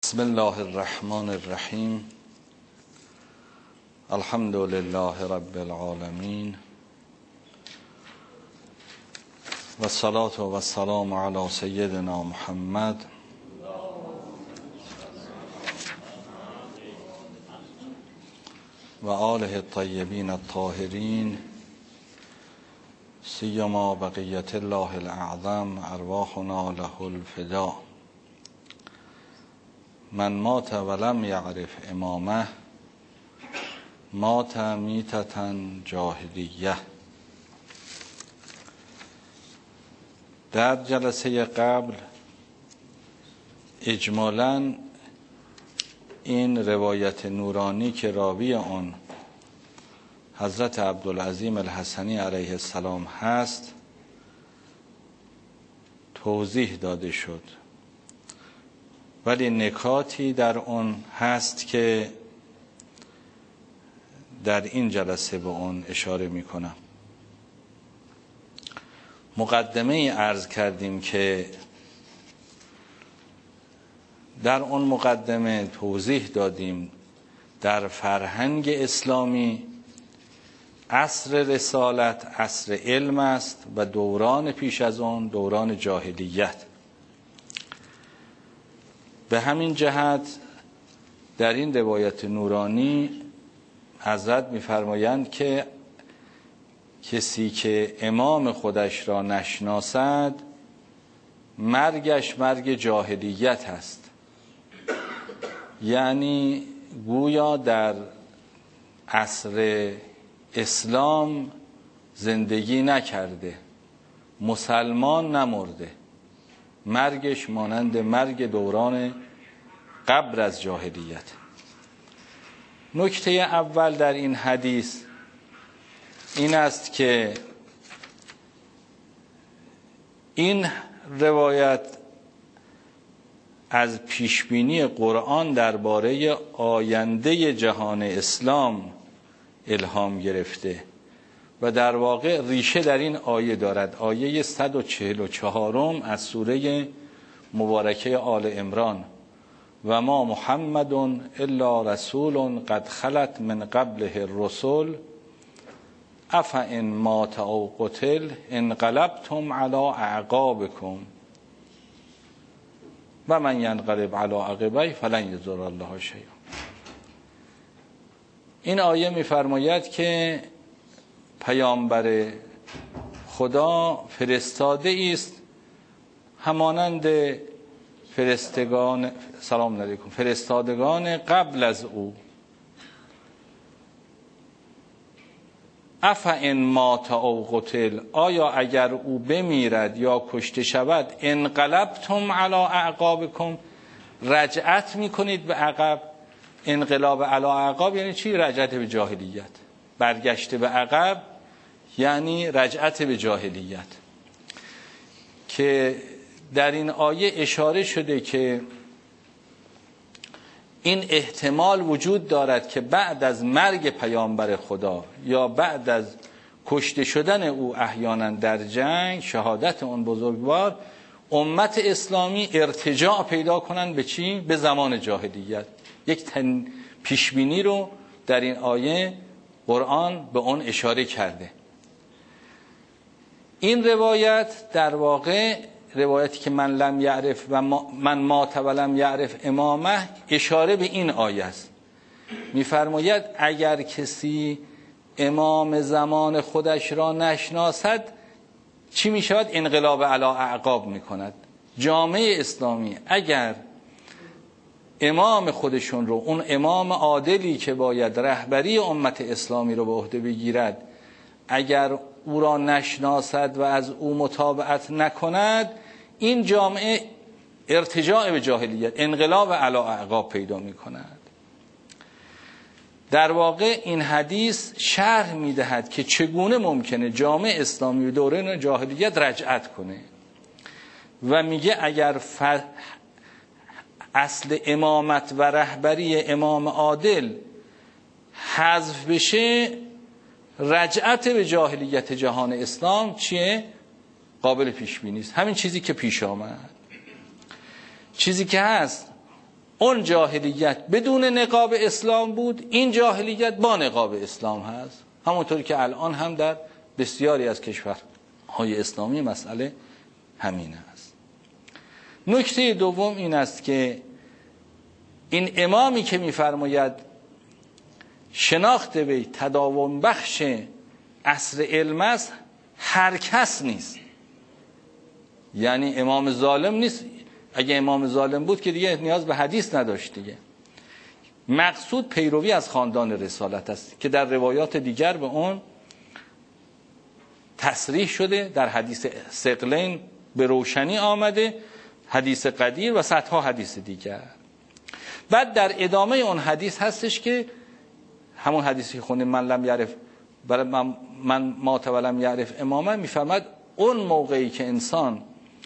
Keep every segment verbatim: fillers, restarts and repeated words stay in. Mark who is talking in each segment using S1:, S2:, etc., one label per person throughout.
S1: بسم الله الرحمن الرحیم. الحمد لله رب العالمین و الصلاة و السلام علی سیدنا محمد و آله الطیبین الطاهرین، سیما بقیت الله الاعظم ارواحنا له الفدا. من مات ولم یعرف امامه مات میتة جاهلیه. در جلسه قبل اجمالاً این روایت نورانی که راوی آن حضرت عبدالعظیم الحسنی علیه السلام هست توضیح داده شد، ولی نکاتی در آن هست که در این جلسه به آن اشاره می کنم. مقدمه عرض کردیم که در آن مقدمه توضیح دادیم در فرهنگ اسلامی عصر رسالت عصر علم است و دوران پیش از آن دوران جاهلیت. به همین جهت در این روایت نورانی حضرت می‌فرمایند که کسی که امام خودش را نشناسد مرگش مرگ جاهلیت است، یعنی گویا در عصر اسلام زندگی نکرده، مسلمان نمرده، مرگش مانند مرگ دوران قبل از جاهلیت. نکته اول در این حدیث این است که این روایت از پیشبینی قرآن درباره آینده جهان اسلام الهام گرفته و در واقع ریشه در این آیه دارد. آیه صد و چهل و چهارم از سوره مبارکه آل عمران: و ما محمد الا رسول قد خلت من قبله الرسل افئن مات او قتل انقلبتم علی اعقابکم و من ینقلب علی عقبیه فلن یضر الله شیئا. این آیه می‌فرماید که پیامبر خدا فرستاده است همانند فرستگان سلام علیکم فرستادگان قبل از او. افئن مات او قتل، آیا اگر او بمیرد یا کشته شود، انقلبتم علی اعقابکم، رجعت میکنید به عقب. انقلاب علی اعقاب یعنی چی؟ رجعت به جاهلیت، برگشته به عقب یعنی رجعت به جاهلیت. که در این آیه اشاره شده که این احتمال وجود دارد که بعد از مرگ پیامبر خدا یا بعد از کشته شدن او احیانا در جنگ، شهادت اون بزرگوار، امت اسلامی ارتجاع پیدا کنند به چی؟ به زمان جاهلیت. یک تن پیشبینی رو در این آیه قرآن به اون اشاره کرده. این روایت در واقع روایتی که من لم یعرف و ما من مات و لم یعرف امامه اشاره به این آیه است. می‌فرماید اگر کسی امام زمان خودش را نشناسد چی می‌شود؟ انقلاب علی اعقاب می‌کند. جامعه اسلامی اگر امام خودشون رو، اون امام عادلی که باید رهبری امت اسلامی رو به عهده بگیرد، اگر او را نشناسد و از او متابعت نکند، این جامعه ارتجاع به جاهلیت، انقلاب علی اعقاب پیدا می کند. در واقع این حدیث شرح می دهد که چگونه ممکنه جامعه اسلامی دوره جاهلیت رجعت کنه و میگه اگر ف... اصل امامت و رهبری امام عادل حذف بشه، رجعت به جاهلیت جهان اسلام چیه؟ قابل پیش بینی است. همین چیزی که پیش آمد. چیزی که هست اون جاهلیت بدون نقاب اسلام بود، این جاهلیت با نقاب اسلام هست. همونطوری که الان هم در بسیاری از کشورهای اسلامی مسئله همین است. نکته دوم این است که این امامی که می‌فرماید شناخت وی تداوم بخش عصر علم است، هر کس نیست. یعنی امام ظالم نیست. اگه امام ظالم بود که دیگه نیاز به حدیث نداشت دیگه. مقصود پیروی از خاندان رسالت است که در روایات دیگر به اون تصریح شده، در حدیث ثقلین به روشنی آمده، حدیث قدیر و صدها حدیث دیگر. بعد در ادامه اون حدیث هستش که همون حدیثی که خوندیم من لم یعرف من, من ما ولم یعرف امامه، میفرماد اون موقعی که انسان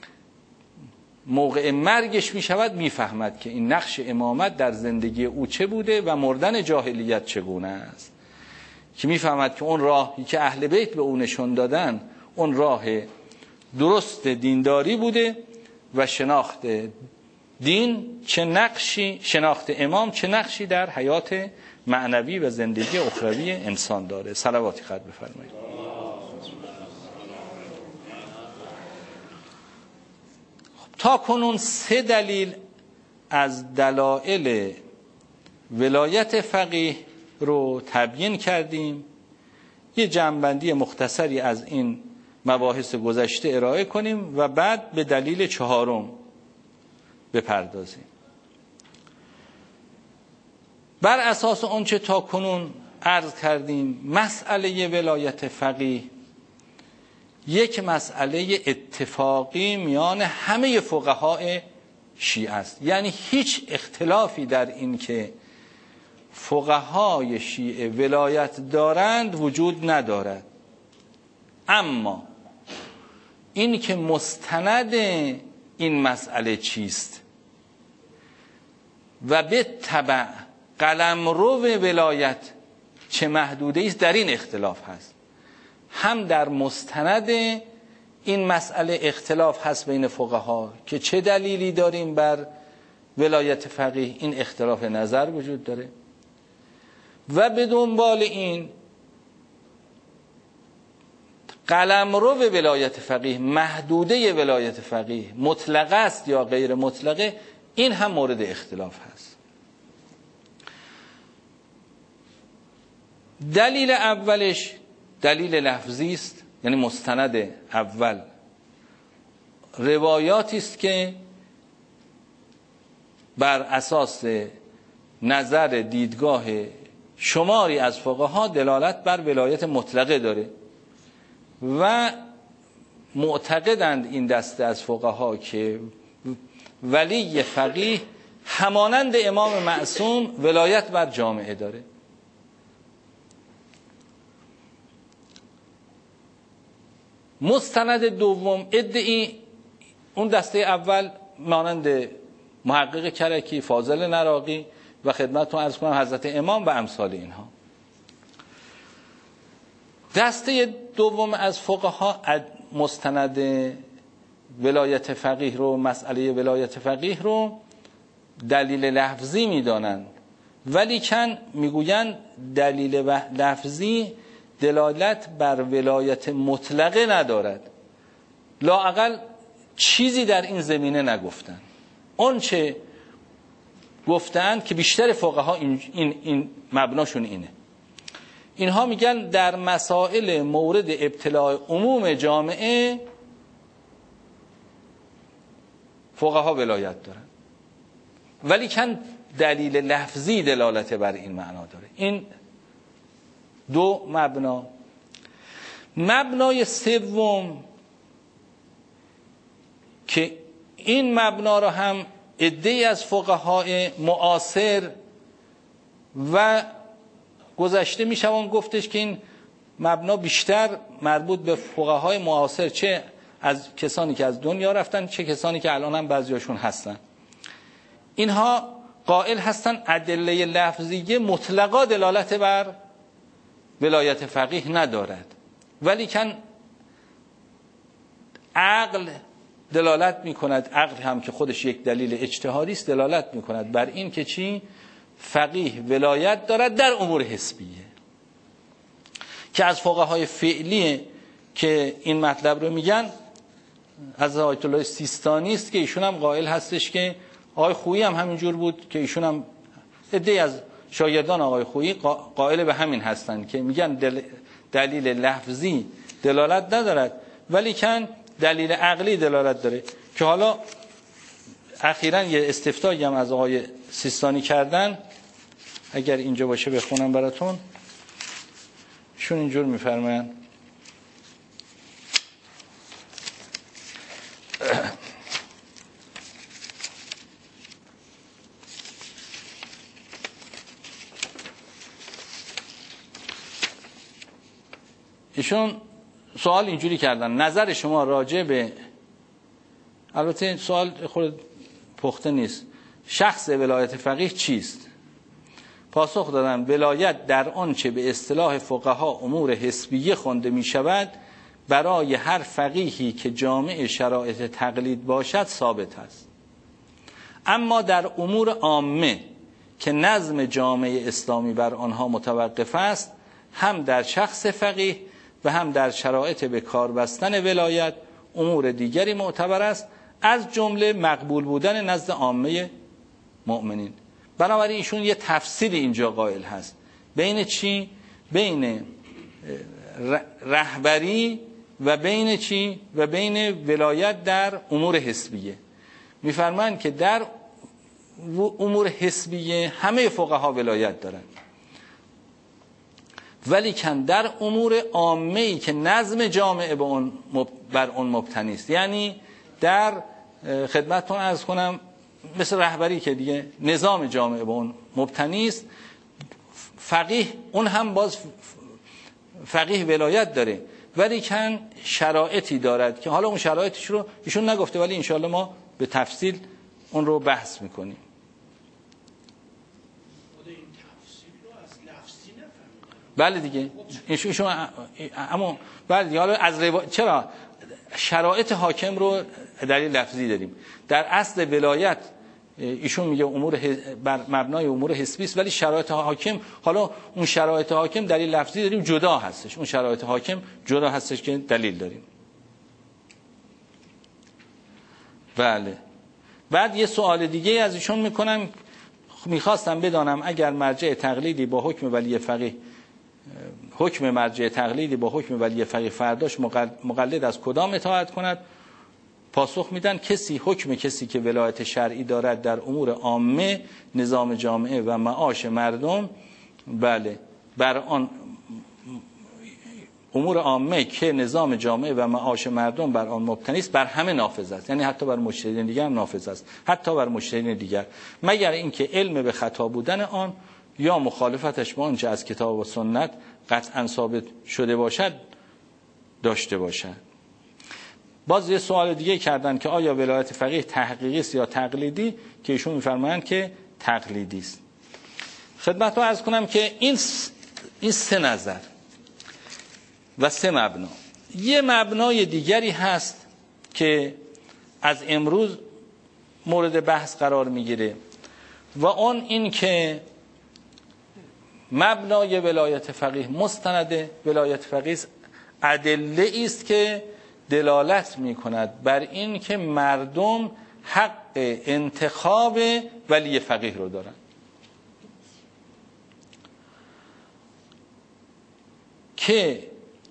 S1: موقع مرگش میشود میفهمد که این نقش امامت در زندگی او چه بوده و مردن جاهلیت چگونه است، که میفهمد که اون راهی که اهل بیت به او نشون دادن اون راه درست دینداری بوده و شناخت دین چه نقشی، شناخت امام چه نقشی در حیات معنوی و زندگی اخروی انسان داره. صلواتی خط بفرمایید. تا کنون سه دلیل از دلایل ولایت فقیه رو تبیین کردیم. یه جمع‌بندی مختصری از این مباحث گذشته ارائه کنیم و بعد به دلیل چهارم بپردازیم. بر اساس آنچه تا کنون عرض کردیم، مسئله ولایت فقیه یک مسئله اتفاقی میان همه فقهای شیعه است. یعنی هیچ اختلافی در این که فقهای شیعه ولایت دارند وجود ندارد. اما این که مستند این مسئله چیست و به تبع قلمرو ولایت چه محدوده است، در این اختلاف هست. هم در مستند این مسئله اختلاف هست بین فقها که چه دلیلی داریم بر ولایت فقیه، این اختلاف نظر وجود داره، و به دنبال این قلمرو ولایت فقیه، محدوده ولایت فقیه مطلقه است یا غیر مطلقه، این هم مورد اختلاف هست. دلیل اولش دلیل لفظی است، یعنی مستند اول روایاتی است که بر اساس نظر دیدگاه شماری از فقها دلالت بر ولایت مطلقه داره و معتقدند این دسته از فقها که ولی فقیه همانند امام معصوم ولایت بر جامعه داره. مستند دوم ادعی اون دسته اول مانند محقق کرکی، فاضل نراقی و خدمتتون عرض کنم حضرت امام و امثال اینها. دسته دوم از فقها مستند ولایت فقیه رو، مسئله ولایت فقیه رو دلیل لفظی میدانند، ولی کن میگویند دلیل لفظی دلالت بر ولایت مطلقه ندارد، لااقل چیزی در این زمینه نگفتند. اون چه گفتند که بیشتر فقها این, این, این مبناشون اینه. اینها میگن در مسائل مورد ابتلاع عموم جامعه فقها ولایت دارن، ولی کن دلیل لفظی دلالت بر این معنا داره. این دو مبنا. مبنای سوم که این مبنا را هم عده‌ای از فقهای معاصر و گذشته میشوان گفتش که این مبنا بیشتر مربوط به فقهای معاصر، چه از کسانی که از دنیا رفتن چه کسانی که الان هم بعضیاشون هستن، اینها قائل هستن ادله لفظیه مطلقا دلالت بر ولایت فقیه ندارد، ولی کن عقل دلالت میکند، عقل هم که خودش یک دلیل اجتهادی است، دلالت میکند بر این که چی؟ فقیه ولایت دارد در امور حسبیه، که از فقهای فعلی که این مطلب رو میگن از آیت الله سیستانی است که ایشون هم قائل هستش که آقای خویی هم همینجور بود، که ایشون هم عده‌ای از شاگردان آقای خویی قائل به همین هستند که میگن دل دلیل لفظی دلالت ندارد ولی کن دلیل عقلی دلالت داره. که حالا اخیراً یه استفتایی هم از آقای سیستانی کردن، اگر اینجا باشه بخونم براتون. شون اینجور میفرمایند: ایشون سوال اینجوری کردن: نظر شما راجع به، البته سوال خود پخته نیست، شخص ولایت فقیه چیست؟ پاسخ دادن: ولایت در آنچه به اصطلاح فقها امور حسبیه خوانده می شود برای هر فقیهی که جامع شرایط تقلید باشد ثابت است، اما در امور عامه که نظم جامعه اسلامی بر آنها متوقف است، هم در شخص فقیه و هم در شرایط به کار بستن ولایت امور دیگری معتبر است، از جمله مقبول بودن نزد عامه مؤمنین. بنابراین ایشون یه تفصیل اینجا قائل هست بین چی؟ بین رهبری و بین چی؟ و بین ولایت در امور حسبیه. میفرمایند که در امور حسبیه همه فقها ولایت دارن، ولی کن در امور عامه‌ای که نظم جامعه بر اون مبتنی است، یعنی در خدمتتون عرض کنم مثل رهبری که دیگه نظام جامعه به اون مبتنی است، فقیه اون هم باز فقیه ولایت داره، ولی کن شرایطی دارد که حالا اون شرایطش رو ایشون نگفته ولی انشاءالله ما به تفصیل اون رو بحث میکنیم. بله دیگه ایشون اما بله دیگه حالا از روا... چرا شرایط حاکم رو دلیل لفظی داریم؟ در اصل ولایت ایشون میگه امور بر مبنای امور حسبی است، ولی شرایط حاکم، حالا اون شرایط حاکم دلیل لفظی داریم جدا هستش، اون شرایط حاکم جدا هستش که دلیل داریم. بله. بعد یه سوال دیگه از ایشون میکنم، میخواستم بدانم اگر مرجع تقلیدی با حکم ولی فقیه حکم مرجع تقلیدی با حکم ولی فقیه فرداش مقلد از کدام اطاعت کند؟ پاسخ میدن کسی حکم کسی که ولایت شرعی دارد در امور عامه، نظام جامعه و معاش مردم، بله بر آن امور عامه که نظام جامعه و معاش مردم بر آن مبتنی است بر همه نافذ است، یعنی حتی بر مجتهدین دیگر هم نافذ است، حتی بر مجتهدین دیگر، مگر اینکه علم به خطا بودن آن یا مخالفتش با آنچه از کتاب و سنت قطعا ثابت شده باشد داشته باشد. باز یه سوال دیگه کردن که آیا ولایت فقیه تحقیقی است یا تقلیدی؟ که ایشون میفرمایند که تقلیدی است. خدمتتون عرض کنم که این این سه نظر و سه مبنا. یه مبنای دیگری هست که از امروز مورد بحث قرار میگیره و اون این که مبنای ولایت فقیه مستند ولایت فقیه ادله است که دلالت می کند بر این که مردم حق انتخاب ولی فقیه رو دارن. که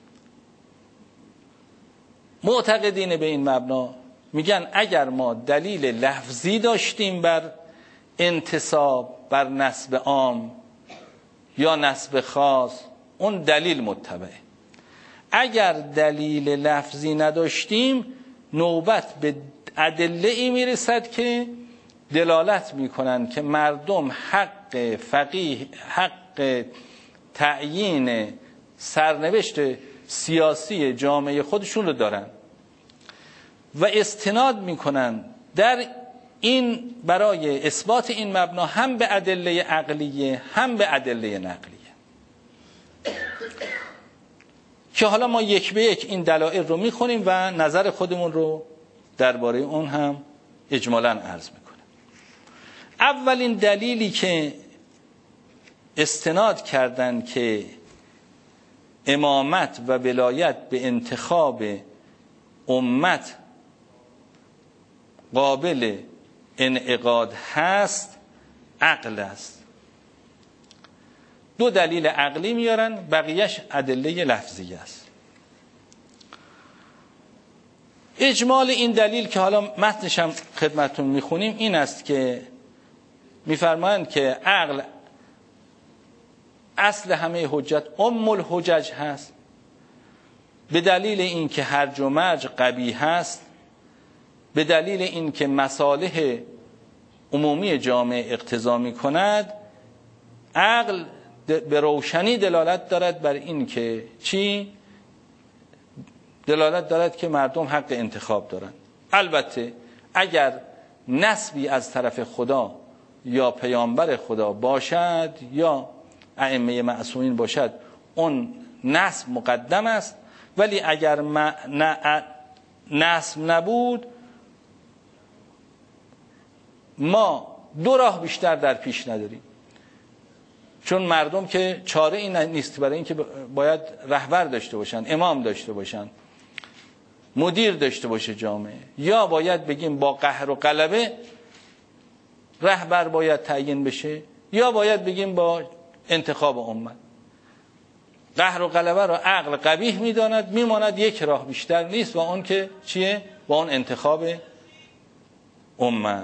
S1: معتقدین به این مبنا میگن اگر ما دلیل لفظی داشتیم بر انتصاب، بر نسب عام یا نسب خاص، اون دلیل متبعه. اگر دلیل لفظی نداشتیم نوبت به ادله ای میرسد که دلالت میکنن که مردم حق فقیه، حق تعیین سرنوشت سیاسی جامعه خودشون رو دارن و استناد میکنن در این برای اثبات این مبنا هم به ادله عقلیه هم به ادله نقلیه، که حالا ما یک به یک این دلایل رو میخونیم و نظر خودمون رو درباره اون هم اجمالاً عرض میکنه. اولین دلیلی که استناد کردن که امامت و ولایت به انتخاب امت قابل انعقاد هست عقل است. دو دلیل عقلی میارن، بقیهش ادله لفظی است. اجمال این دلیل که حالا متنش هم خدمتون میخونیم این است که میفرمایند که عقل اصل همه حجت ام الحجج هست، به دلیل این که هرج و مرج قبیح هست، به دلیل این که مصالح عمومی جامعه اقتضا می کند. عقل به روشنی دلالت دارد بر این که چی؟ دلالت دارد که مردم حق انتخاب دارند. البته اگر نسبی از طرف خدا یا پیامبر خدا باشد یا ائمه معصومین باشد اون نسب مقدم است، ولی اگر نسب نبود ما دو راه بیشتر در پیش نداریم، چون مردم که چاره این نیست برای اینکه باید رهبر داشته باشن، امام داشته باشن، مدیر داشته باشه جامعه، یا باید بگیم با قهر و غلبه رهبر باید تعیین بشه، یا باید بگیم با انتخاب امت. قهر و غلبه رو عقل قبیح میداند، میماند یک راه بیشتر نیست و اون که چیه؟ با اون انتخاب امت.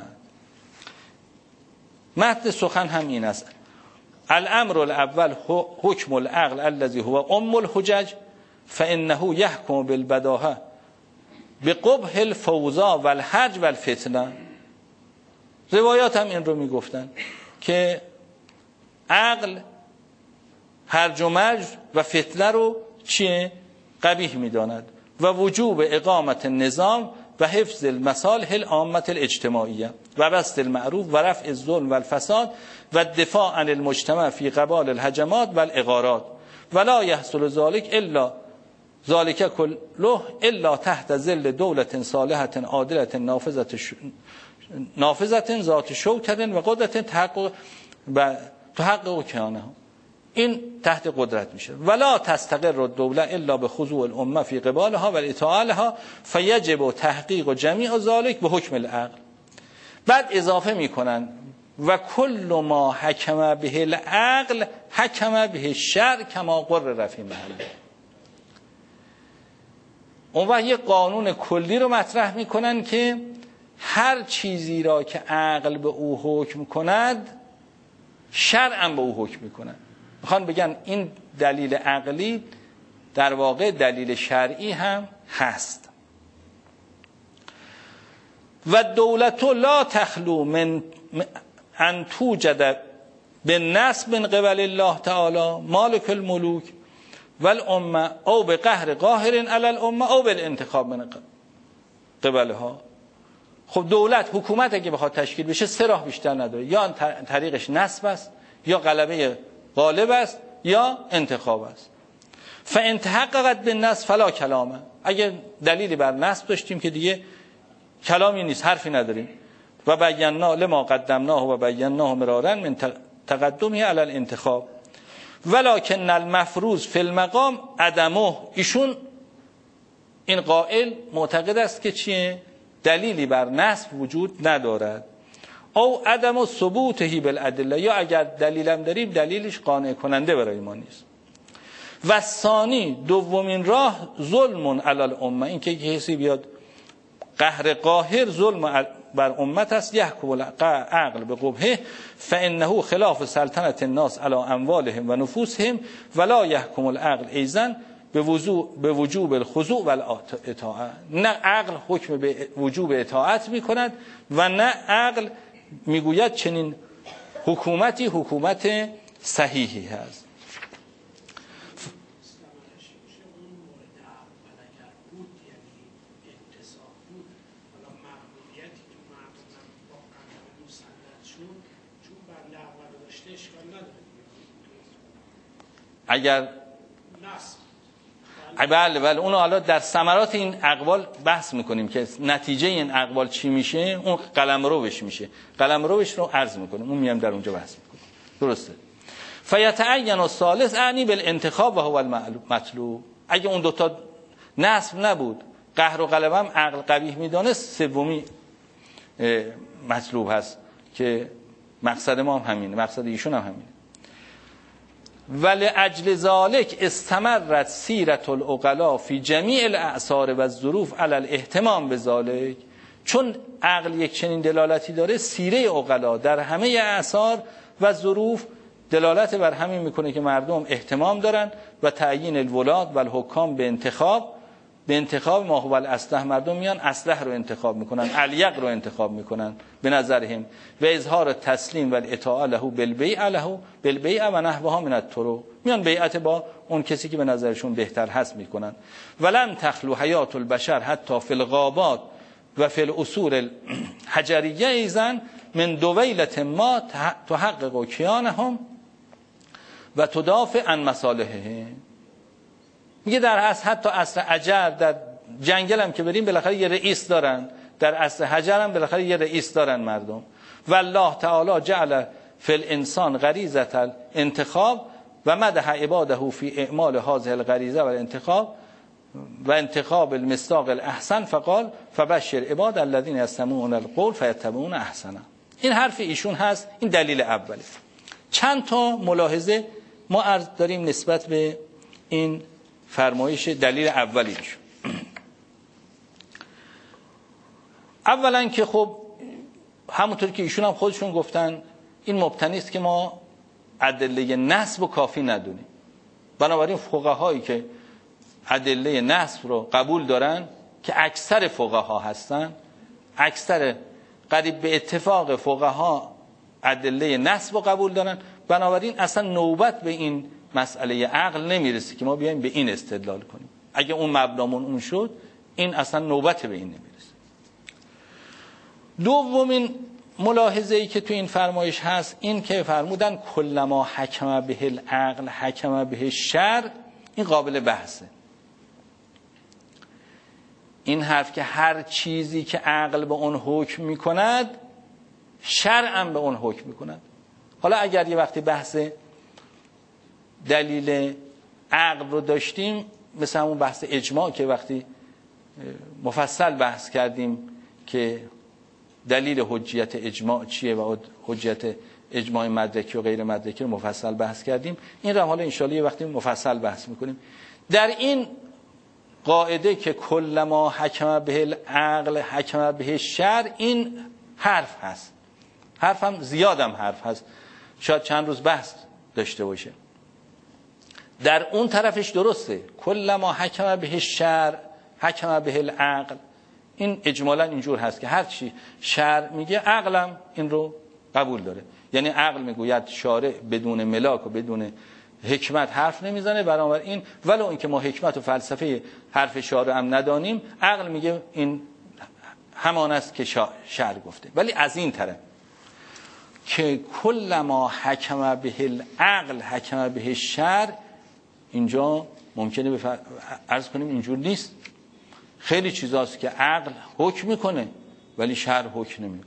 S1: متن سخن هم این است: الامر الاول حکم العقل الذي هو ام الحجج فانه يحكم بالبداهه بقبح الفوضى والحرج والفتنه. روایات هم این رو میگفتن که عقل هرج و مرج و فتنه رو چیه؟ قبیح میداند و وجوب اقامت النظام و حفظ المصالح العامه الاجتماعیه و بسط المعروف و رفع الظلم و الفساد و دفاع عن المجتمع فی قبال الهجمات و الاغارات ولا يحصل ذلك الا ذلك كله الا تحت ظل دوله صالحه عادله نافذه ش... نافذه ذات شوکه و قدرت تحقق و تحقق کیانه. این تحت قدرت میشه. ولا تستقر الدوله الا بخضوع الامه فی قبالها و اطاعه لها فیجب تحقیق جمیع ذلك به حکم العقل. بعد اضافه میکنن و کل ما حکم به العقل حکم به الشرع کما قر رفی محله. اون وقت یه قانون کلی رو مطرح میکنن که هر چیزی را که عقل به او حکم کند شرع هم به او حکم میکنن. میخوان بگن این دلیل عقلی در واقع دلیل شرعی هم هست. و دولت لا تخلو من ان توجد بالنصب من قبل الله تعالی مالک الملوک والامه او به قهر قاهر علی الامه او بالانتخاب من قبلها. خب دولت، حکومت اگه بخواد تشکیل بشه سه راه بیشتر نداره، یا طریقش نصب است، یا غلبه غالب است، یا انتخاب است. فان تحققت بالنصب فلا کلامه. اگه دلیلی بر نصب داشتیم که دیگه کلامی نیست، حرفی نداریم. و بینا لما قدمناه و بیناه مرارا من تقدمه علی الانتخاب ولکن المفروض فی المقام عدمه. ایشون این قائل معتقد است که چیه؟ دلیلی بر نصب وجود ندارد. او عدم ثبوته بالادله، یا اگر دلیلم داریم دلیلش قانع کننده برای ما نیست. و ثانی دومین راه ظلم علی الامه، این که کسی بیاد قهر قاهر ظلم بر امت است. یحکم العقل به قبحه فانه خلاف سلطنت الناس علی اموالهم و نفوسهم ولا یحکم العقل ایضا به وجوب الخضوع و الاطاعه. نه عقل حکم به وجوب اطاعت میکند و نه عقل میگوید چنین حکومتی حکومت صحیحی هست. اگر بله بله اون حالا در ثمرات این اقوال بحث میکنیم که نتیجه این اقوال چی میشه، اون قلمروش میشه، قلمروش رو عرض میکنیم، اون میام در اونجا بحث میکنیم. درسته. فیتعین الثالث اعنی بالانتخاب و هو المطلوب. اگه اون دوتا نصب نبود، قهر و غلبه هم عقل قبیح میدانست، سومی مطلوب هست که مقصد ما هم همینه، مقصد ایشون هم همینه. ولأجل ذلك استمرت سیرت العقلاء فی جمیع الاعصار و الظروف علی الاهتمام بذلك. چون عقل یک چنین دلالتی داره، سیره عقلا در همه اعصار و ظروف دلالت بر همین میکنه که مردم اهتمام دارن و تعیین الولاد و الحکام به انتخاب به انتخاب ما هو الاصلح. مردم میان اصلح رو انتخاب میکنن، الیق رو انتخاب میکنن به نظرهم، و اظهار تسلیم و الاطاعه له بالبیع له بالبیع و نحوها من الطرق. میان بیعت با اون کسی که به نظرشون بهتر هست میکنن. ولم تخلو حیات البشر حتی فی الغابات و فی الاصول الحجریه ایزن من دویلت ما تحقق کیانهم و تدافع عن مصالحهم. میگه در اصل حتی اصل حجر در جنگل هم که بریم بالاخره یه رئیس دارن، در اصل حجر هم بالاخره یه رئیس دارن مردم. والله تعالی جعل فی الانسان غریزه الانتخاب و مدح عباده فی اعمال هذه الغریزه و الانتخاب و انتخاب المصداق الاحسن فقال فبشر عباد الذين يستمعون القول فيتبعون احسنه. این حرف ایشون هست، این دلیل اوله. چند تا ملاحظه ما عرض داریم نسبت به این فرمایش دلیل اولیش. اولا که خب همونطور که ایشون هم خودشون گفتن این مبتنی است که ما ادله نسب و کافی ندونیم. بنابراین فقهایی که ادله نسب رو قبول دارن که اکثر فقها هستن، اکثر قریب به اتفاق فقها ادله نسب رو قبول دارن، بنابراین اصلا نوبت به این مسئله عقل نمیرسه که ما بیایم به این استدلال کنیم. اگه اون مبنامون اون شد، این اصلا نوبت به این نمیرسه. دومین ملاحظه ای که تو این فرمایش هست این که فرمودن کلما حکم به العقل حکم به الشرع. این قابل بحثه. این حرف که هر چیزی که عقل به اون حکم میکند شرع هم به اون حکم میکند. حالا اگر یه وقتی بحث دلیل عقل رو داشتیم، مثل همون بحث اجماع که وقتی مفصل بحث کردیم که دلیل حجیت اجماع چیه و حجیت اجماع مدرکی و غیر مدرکی رو مفصل بحث کردیم، این رو حالا انشالله یه وقتی مفصل بحث میکنیم. در این قاعده که کلما حکم به العقل حکم به الشرع، این حرف هست، حرف هم زیادم حرف هست، شاید چند روز بحث داشته باشه. در اون طرفش درسته، کلما حکم به الشرع حکم به العقل، این اجمالا اینجور هست که هر چی شرع میگه عقلم این رو قبول داره. یعنی عقل میگوید شارع بدون ملاک و بدون حکمت حرف نمیزنه، بنابراین ولو اینکه ما حکمت و فلسفه حرف شارع هم ندانیم، عقل میگه این همان است که شرع گفته. ولی از این طرف که کلما حکم به العقل حکم به الشرع، اینجا ممکنه بفر... عرض کنیم اینجور نیست. خیلی چیزاست که عقل حکم میکنه ولی شرع حکم نمیکنه.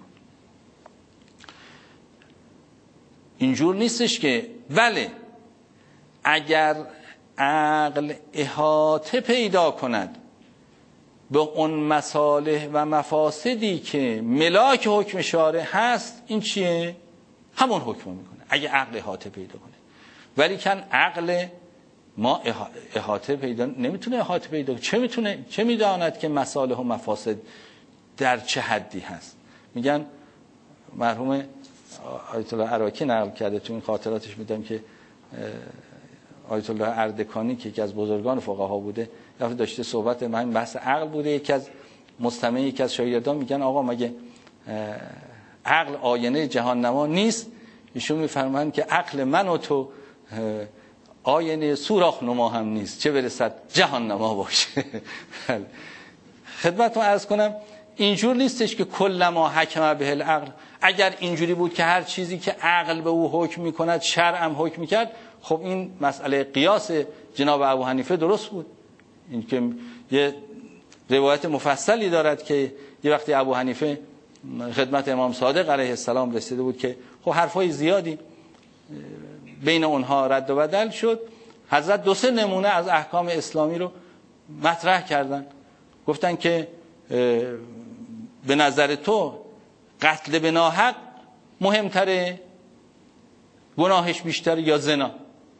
S1: اینجور نیستش که بله اگر عقل احاطه پیدا کند به اون مصالح و مفاسدی که ملاک حکم شارع هست، این چیه؟ همون حکم میکنه اگه عقل احاطه پیدا کنه. ولی کن عقل ما احاطه پیدا نمیتونه احاطه پیدا کنه. چه میتونه چه میداند که مصالح و مفاسد در چه حدی هست؟ میگن مرحوم آیت الله عراقی نقل کرده تو این خاطراتش، میدم که آیت الله اردکانی که یکی از بزرگان فقها بوده، دفعه داشته صحبت من بحث عقل بوده، یکی از مستمع یکی از شاگردان میگن آقا مگه عقل آینه جهان نما نیست؟ ایشون میفرمایند که عقل من و تو آینه سوراخ نما هم نیست، چه برسد جهان نما باشه. خدمتتون عرض کنم اینجور نیستش که کلما حکم به العقل. اگر اینجوری بود که هر چیزی که عقل به او حکم میکند شرع هم حکم میکرد، خب این مسئله قیاس جناب ابو حنیفه درست بود. این که یه روایت مفصلی دارد که یه وقتی ابو حنیفه خدمت امام صادق علیه السلام رسیده بود که خب حرفای زیادی بین اونها رد و بدل شد، حضرت دو سه نمونه از احکام اسلامی رو مطرح کردن، گفتن که به نظر تو قتل به ناحق مهمتره، گناهش بیشتره یا زنا؟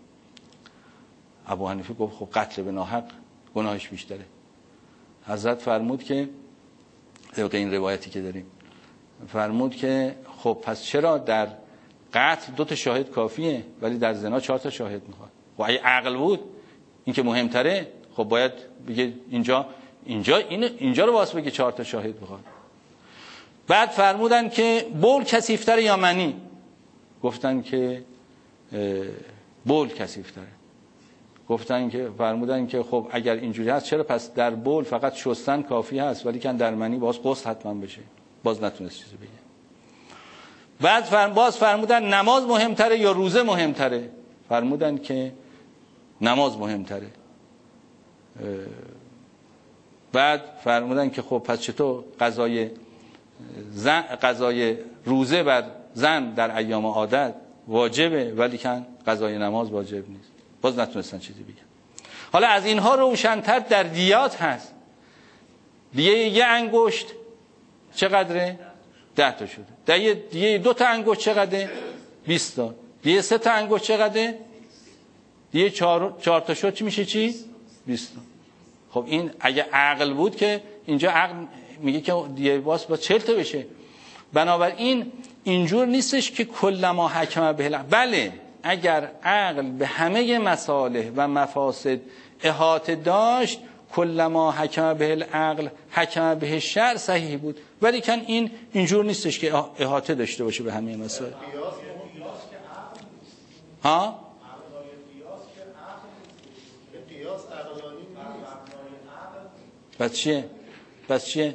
S1: ابو حنیفه گفت خب قتل به ناحق گناهش بیشتره. حضرت فرمود که طبق این روایتی که داریم فرمود که خب پس چرا در قتل دو تا شاهد کافیه ولی در زنا چهار تا شاهد میخواد؟ خب اگه عقل بود این که مهمتره خب باید بگه اینجا اینجا این اینجا رو واسه بگه چهار تا شاهد میخواد. بعد فرمودن که بول کثیف‌تره یا منی؟ گفتن که بول کثیف‌تره. گفتن که فرمودن که خب اگر اینجوری هست چرا پس در بول فقط شستن کافی هست ولی کن در منی باز غسل حتما بشه؟ باز نتونست چیزی بگه. بعد فرم باز فرمودن نماز مهمتره یا روزه مهمتره؟ فرمودن که نماز مهمتره. بعد فرمودن که خب پس چطور قضای زن قضای روزه بر زن در ایام عادت واجبه ولی کن قضای نماز واجب نیست؟ باز نتونستن چیزی بگن. حالا از اینها روشن‌تر در دیات هست. دیگه یه انگشت چقدره؟ ده تا شده. دیگه دیگه دو تا انگشت چقدره؟ بیست تا. دیگه سه تا انگشت چقدره؟ دیگه چهار چهار تا شد چی میشه چی؟ بیست تا. خب این اگه عقل بود که اینجا عقل میگه که دیگه باز با چهل تا بشه. بنابراین اینجور نیستش که کلما حکم به، بله اگر عقل به همه مصالح و مفاسد احاطه داشت کلما حکم به العقل حکم به شرع صحیح بود، ولی کن این اینجور نیستش که احاطه داشته باشه به همه مسائل. ها؟ بس چیه؟ بس چیه؟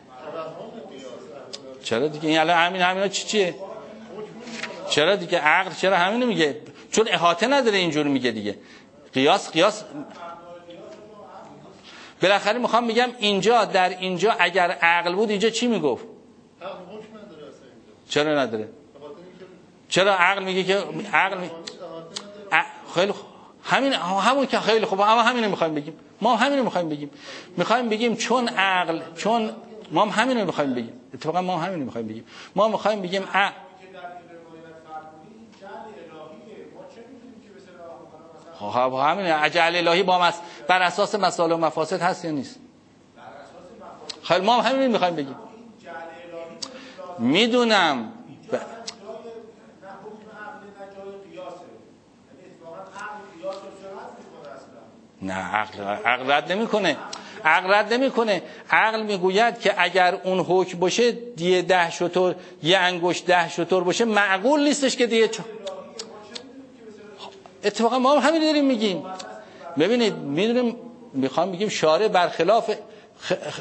S1: چرا دیگه این الان همین همینا چی چیه؟ چرا دیگه عقل چرا همینو میگه؟ چون احاطه نداره اینجور میگه دیگه. قیاس قیاس بالاخره میخوام میگم اینجا در اینجا اگر عقل بود اینجا چی میگفت؟ چرا نداره؟ چرا عقل میگه که عقل می... ع... خیلی خوب همین همون که خیلی خوب اما همینو میخوایم بگیم. ما همینو میخوایم بگیم. میخوایم بگیم چون عقل چون ما هم همینو میخوایم بگیم. اتفاقا ما هم همینو میخوایم بگیم. ما میخوایم بگیم ع... خب همین اجل الهی با مس... بر اساس مصالح و مفاسد هست یا نیست؟ خیلی ما هم همین میخوایم بگیم. میدونم ب... نه عقل عقل رد نمیکنه. عقل رد نمیکنه. عقل میگوید که اگر اون حکم باشه دیه ده شتر یه انگشت ده شتر باشه معقول نیستش که دیه چ... اتفاقا ما هم همین داریم میگیم. ببینید میدونیم میخوام بگیم شارع برخلاف خ... خ...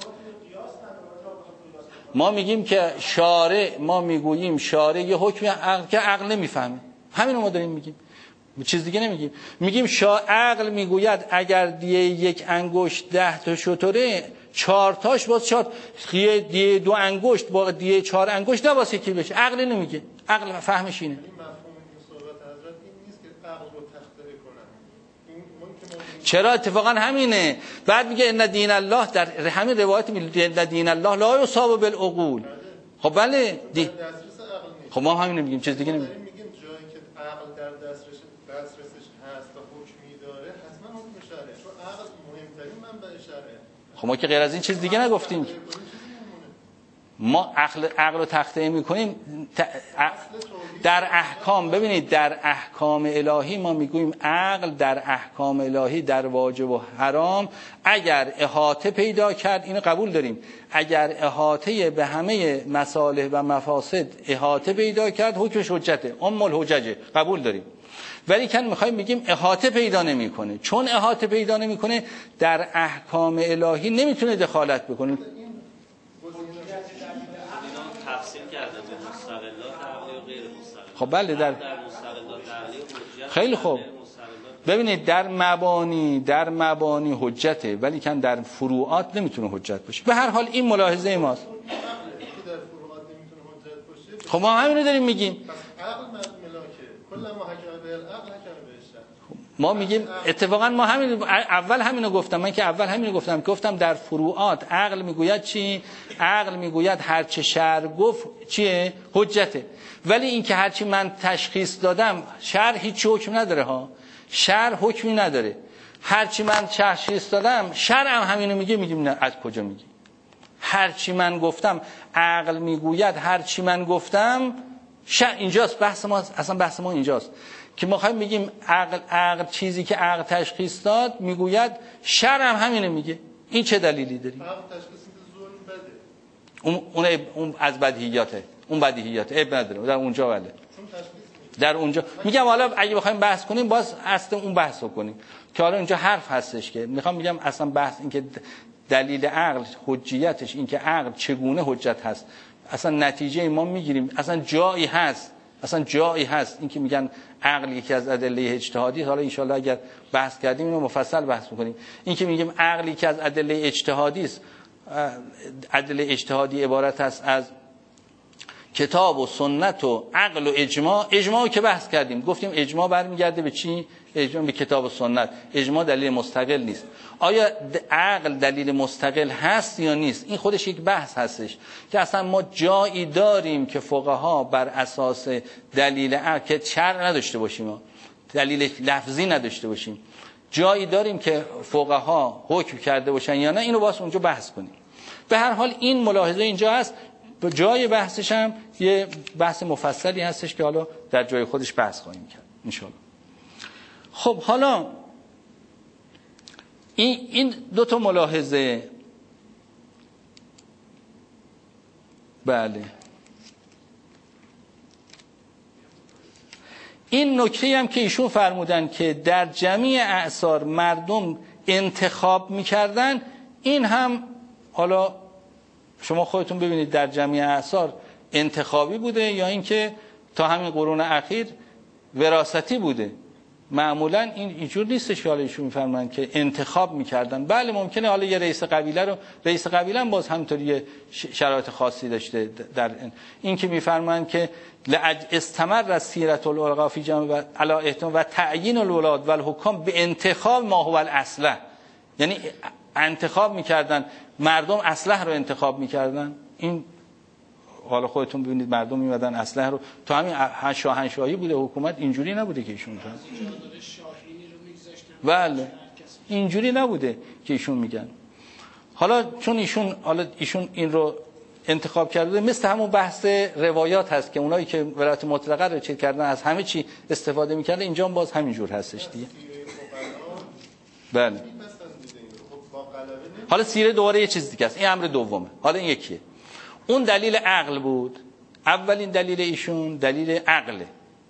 S1: ما میگیم که شارع ما میگوییم شارع یه حکم عقل که عقل نمیفهمه. همین رو ما داریم میگیم. چیز دیگه نمیگیم. میگیم شا عقل میگوید اگر دیه یک انگشت ده تا شتره چهار تاش باز چهار دیه دو انگشت با دیه چهار انگشت نه واسه کی بشه. عقل نمیگه. عقل فهمش اینه. چرا اتفاقا همینه. بعد میگه ان دین الله در همین روایت میگه ان دین الله لا یصاب بالعقول. خب بله دی... خب ما همین میگیم چیز دیگه نمیگیم. میگیم جایی که عقل در دسترس دسترسش هست و حکمی داره حتما حکم شرعه چون عقل مهمترین منبع شرعه. خب ما که غیر از این چیز دیگه نگفتیم. ما عقل عقل رو تخته میکنیم در احکام. ببینید در احکام الهی ما میگوییم عقل در احکام الهی در واجب و حرام اگر احاطه پیدا کرد اینو قبول داریم. اگر احاطه به همه مصالح و مفاسد احاطه پیدا کرد حکمش حجته ام الحججه قبول داریم. ولی کن میخوایم بگیم احاطه پیدا نمیکنه. چون احاطه پیدا نمیکنه در احکام الهی نمیتونه دخالت بکنه.
S2: تفسیر کرده به مستقلات عقلی و غیر مستقلات.
S1: خب بله در خیلی خوب ببینید در مبانی در مبانی حجته، ولی کن در فروعات نمیتونه حجت باشه. به هر حال این ملاحظه ماست. خب ما همینو داریم میگیم. ما میگیم اتفاقا ما همین اول همینو گفتم، من که اول همینو گفتم گفتم در فروعات عقل میگوید چی؟ عقل میگوید هر چه شرع گفت چیه؟ حجته. ولی این که هرچی من تشخیص دادم شرع هیچ حکم نداره ها، شرع حکمی نداره. هرچی من تشخیص دادم شرع هم همینو میگه، میگیم نه از کجا میگی؟ هرچی من گفتم عقل میگوید هرچی من گفتم شرع. اینجاست بحث ما، اصلا بحث ما اینجاست که ما خواهیم بگیم عقل عقل چیزی که عقل تشخیص داد میگوید شرع هم همینو میگه. این چه دلیلی داری؟ اون اون اون از بدیهیاته، اون بدیهیاته اب نداره در اونجا. ولی در اونجا میگم حالا اگه بخوایم بحث کنیم باز اصلا اون بحث رو کنیم که حالا اینجا حرف هستش که میخوام میگم اصلا بحث این که دلیل عقل حجیتش این که عقل چگونه حجت هست، اصلا نتیجه ما میگیریم. اصلا جایی هست اصلا جایی هست این که میگن عقل یکی از ادله اجتهادی، حالا ان شاءالله اگر بحث کردیم اینو مفصل بحث می‌کنیم. این که میگیم عقل یکی از ادله اجتهادی است، ادله اجتهادی عبارت است از کتاب و سنت و عقل و اجماع. اجماع که بحث کردیم گفتیم اجماع برمیگرده به چی؟ اجماع به کتاب و سنت. اجماع دلیل مستقل نیست. آیا عقل دلیل مستقل هست یا نیست؟ این خودش یک بحث هستش که اصلا ما جایی داریم که فقها بر اساس دلیل عقل که شرع نداشته باشیم، دلیل لفظی نداشته باشیم، جایی داریم که فقها حکم کرده باشن یا نه، اینو واسه اونجا بحث کنیم. به هر حال این ملاحظه اینجا هست. به جای بحثش هم یه بحث مفصلی هستش که حالا در جای خودش بحث خواهیم کرد ان شاء الله. خب حالا این این دو تا ملاحظه، بله این نکته هم که ایشون فرمودن که در جمیع اعصار مردم انتخاب میکردن، این هم حالا شما خودتون ببینید در جمیع اعصار انتخابی بوده یا اینکه تا همین قرون اخیر وراثتی بوده. معمولا این اینجور نیستش که حالا ایشون میفرماین که انتخاب میکردن. بله ممکنه حالا یه رئیس قبیله رو رئیس قبیله هم باز همینطوری شرایط خاصی داشته. در این که میفرماین که لعج استمر از سیرت العلقا فی جمع و علی احتمال و تعیین الولاد و الحکام به انتخاب ما هو الاصلح، یعنی انتخاب میکردن، مردم اصلح رو انتخاب میکردن. این حالا خودتون ببینید مردم میمدن اصلح رو، تو همین شاهنشاهی بوده حکومت اینجوری نبوده که ایشون میگن. بله اینجوری نبوده که ایشون میگن. حالا چون ایشون حالا ایشون این رو انتخاب کرده، مثل همون بحث روایات هست که اونایی که ولایت مطلقه رو چیز کردن از همه چی استفاده میکردن، اینجا هم باز همین جور هستش دیگه. بله حالا سیره دوباره یه چیز دیگه است، این امر دومه. حالا این یکیه، اون دلیل عقل بود. اولین دلیل ایشون دلیل عقله.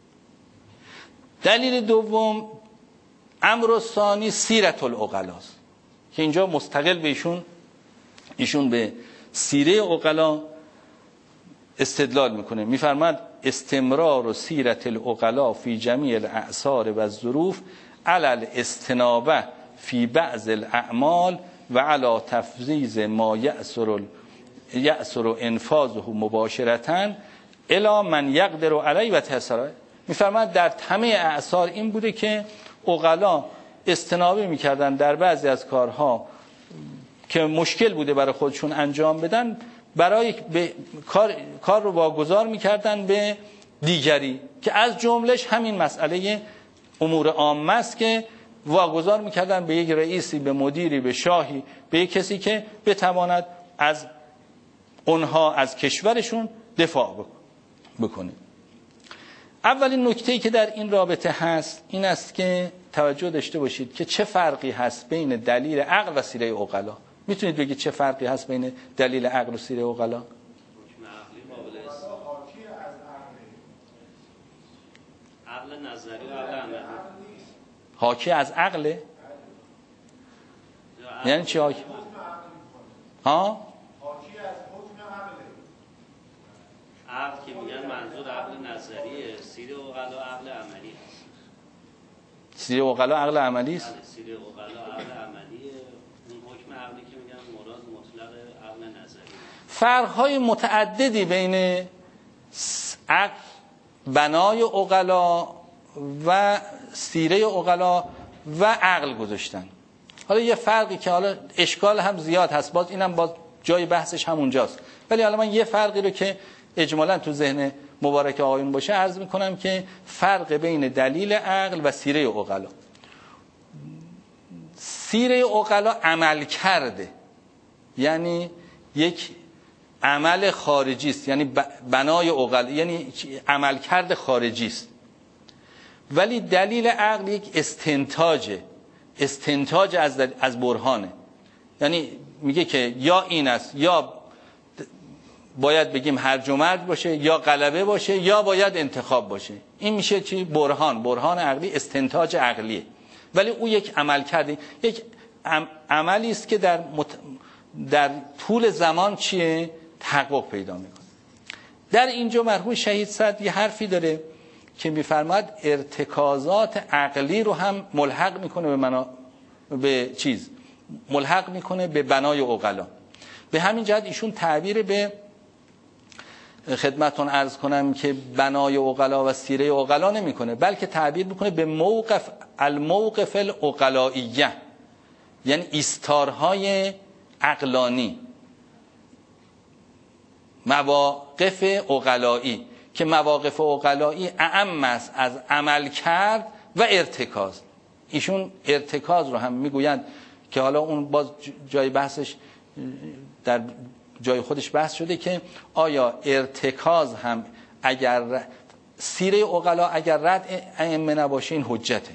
S1: دلیل دوم امر ثانی سیرت العقلاست که اینجا مستقل به ایشون ایشون به سیره عقلا استدلال میکنه. میفرماد استمرار و سیرت العقلا فی جمیع الاعصار و الظروف علی الاستنابه فی بعض الاعمال و علی تفضیض ما یأثر یأثر انفاذه مباشرتاً الی من یقدر علی و تسرع. میفرماد در همه اعصار این بوده که عقلا استنابه میکردن در بعضی از کارها که مشکل بوده برای خودشون انجام بدن، برای به کار کار رو واگذار میکردن به دیگری که از جملش همین مسئله امور عامه است که واگذار میکردن به یک رئیسی، به مدیری، به شاهی، به یک کسی که بتواند از اونها از کشورشون دفاع بکنه. اولین نکته‌ای که در این رابطه هست این است که توجه داشته باشید که چه فرقی هست بین دلیل عقل و سیره عقلا. میتونید بگید چه فرقی هست بین دلیل عقل و سیره عقلا؟
S2: عقل نظری و عقل عملی.
S1: حاکی از عقله؟ یعنی چی حاکی؟ ها؟
S2: عقل که میگن منظور عقل نظریه، سیر عقل و عقل عملی هست.
S1: سیره عقلا عقل عملی است.
S2: سیره عقلا عقل عملیه. اون حکم عقلی که میگن مراد مطلق عقل نظری.
S1: فرق‌های متعددی بین عقل بنای عقلا و سیره عقلا و عقل گذاشتن. حالا یه فرقی که حالا اشکال هم زیاد هست، باز اینم باز جای بحثش همونجاست، ولی حالا من یه فرقی رو که اجمالاً تو ذهن مبارک آقایون باشه عرض میکنم که فرق بین دلیل عقل و سیره عقلا. سیره عقلا عمل کرده، یعنی یک عمل خارجی است، یعنی بنای عقلا یعنی عمل کرده خارجی است. ولی دلیل عقل یک استنتاجه، استنتاج از از برهانه، یعنی میگه که یا این است، یا باید بگیم هرج و مرج باشه، یا غلبه باشه، یا باید انتخاب باشه. این میشه چی؟ برهان. برهان عقلی استنتاج عقلیه، ولی او یک عمل کرده، یک عملی است که در مت... در طول زمان چیه؟ تحقق پیدا میکنه. در اینجا مرحوم شهید صدر یه حرفی داره که میفرماد ارتکازات عقلی رو هم ملحق میکنه به منا... به چیز ملحق میکنه به بنای عقلا. به همین جهت ایشون تعبیر به خدمتون عرض کنم که بنای عقلا و سیره عقلا نمیکنه، بلکه تعبیر میکنه به موقف الموقف العقلائیه، یعنی ایستارهای عقلانی، مواقف عقلایی، که مواقف عقلایی اعم است از عمل کرد و ارتکاز. ایشون ارتکاز رو هم میگویند که حالا اون باز جای بحثش در جای خودش بحث شده که آیا ارتکاز هم اگر سیره عقلا اگر رد ائمه نباشه این حجته،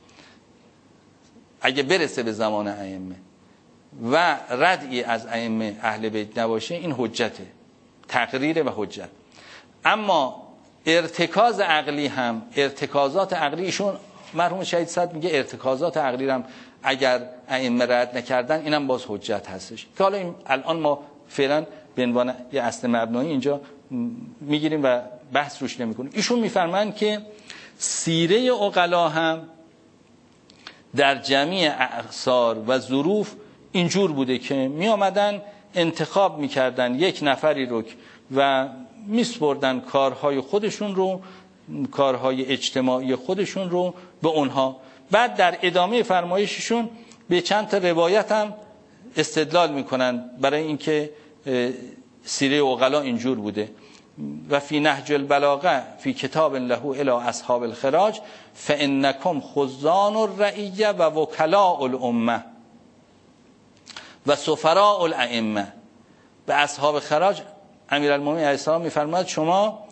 S1: اگه برسه به زمان ائمه و ردی از ائمه اهل بیت نباشه این حجته، تقریر و حجت. اما ارتکاز عقلی هم، ارتکازات عقلی، ایشون مرحوم شهید صدر میگه ارتکازات عقلی هم اگر ائمه رد نکردن اینم باز حجت هستش، که حالا این الان ما فعلا به عنوان یه اصل مبنایی اینجا میگیریم و بحث روش نمیکنیم. ایشون میفرمایند که سیره عقلا هم در جمعی اعصار و ظروف اینجور بوده که می آمدن انتخاب میکردن یک نفری رو و میسپردن کارهای خودشون رو، کارهای اجتماعی خودشون رو به اونها. بعد در ادامه فرمایششون به چند تا روایت هم استدلال میکنن برای اینکه سیره عقلا اینجور بوده. و فی نهج البلاغه فی کتاب له الی اصحاب الخراج فانکم خزان الرعیه و وکلاء الامه و سفراء الائمه. به اصحاب خراج امیرالمومنین علیه السلام میفرماید شما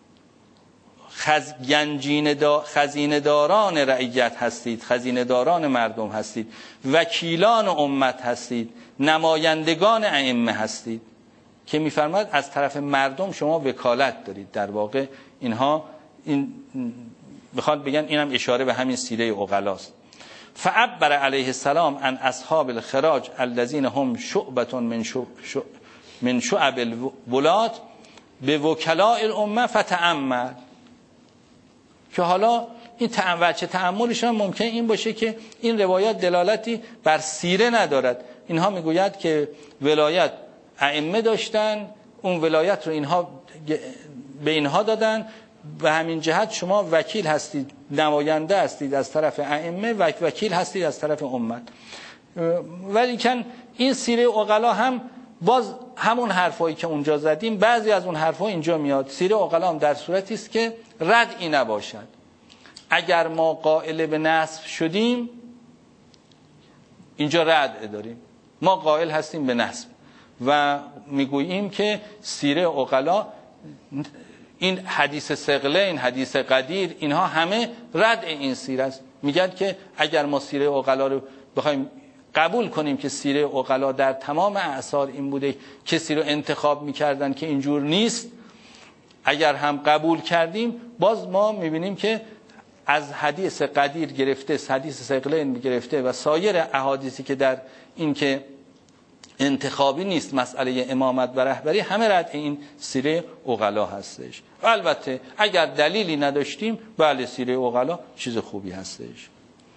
S1: خزینه دا خزینه داران رعیت هستید، خزینه داران مردم هستید، وکیلان امت هستید، نمایندگان ائمه هستید، که میفرماید از طرف مردم شما وکالت دارید. در واقع اینها این بخواد بگن اینم اشاره به همین سیره عقلاست. فعبر علیه السلام عن اصحاب الخراج الذين هم شعبة من شعب من شعب الولات به وکلاء الامه فتأمل. که حالا این وجه تأملش هم ممکن این باشه که این روایات دلالتی بر سیره ندارد. اینها میگوید که ولایت ائمه داشتن، اون ولایت رو اینها به اینها دادن، به همین جهت شما وکیل هستید، نماینده هستید از طرف ائمه و وکیل هستید از طرف امت. ولی کن این سیره عقلا هم باز همون حرفایی که اونجا زدیم بعضی از اون حرفا اینجا میاد. سیره عقلا هم در صورتی است که ردی نباشد. اگر ما قائل به نسب شدیم اینجا رد داریم، ما قائل هستیم به نسب و میگوییم که سیره عقلا، این حدیث ثقلین، حدیث قدیر، اینها همه رد این سیره است. میگن که اگر ما سیره عقلا رو بخوایم قبول کنیم که سیره عقلا در تمام اعصار این بوده، کسی رو انتخاب میکردن که اینجور نیست، اگر هم قبول کردیم باز ما میبینیم که از حدیث قدیر گرفته، حدیث ثقلین گرفته و سایر احادیثی که در این که انتخابی نیست مسئله امامت و رهبری، همه رد این سیره عقلا هستش. و البته اگر دلیلی نداشتیم بله سیره عقلا چیز خوبی هستش.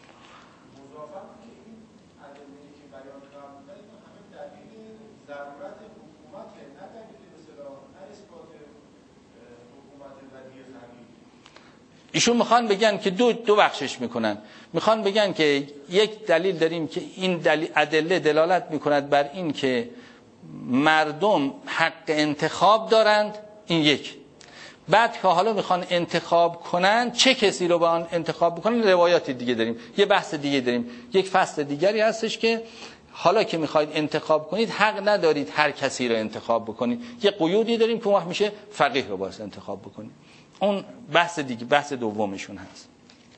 S1: ایشون میخوان بگن که دو دو بخشش میکنن. میخوان بگن که یک دلیل داریم که این دلیل ادله دلالت میکند بر این که مردم حق انتخاب دارند، این یک. بعد که حالا میخوان انتخاب کنن چه کسی رو با آن انتخاب بکنن، روایات دیگه داریم. یه بحث دیگه داریم، یک فصل دیگری هستش که حالا که میخواید انتخاب کنید حق ندارید هر کسی رو انتخاب بکنید. یه قیودی داریم که اون وقت میشه فقیه رو باید انتخاب بکنید. اون بحث دیگه، بحث دومشون هست.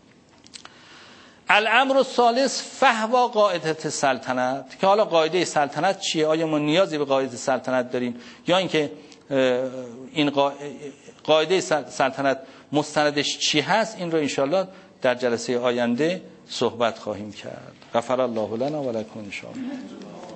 S1: الامر الثالث فهوا قاعده سلطنت، که حالا قاعده سلطنت چیه؟ آیا ما نیازی به قاعده سلطنت داریم یا اینکه این قاعده سلطنت مستندش چی هست؟ این رو انشالله در جلسه آینده صحبت خواهیم کرد. غفر الله لنا و لکم ان شاء الله.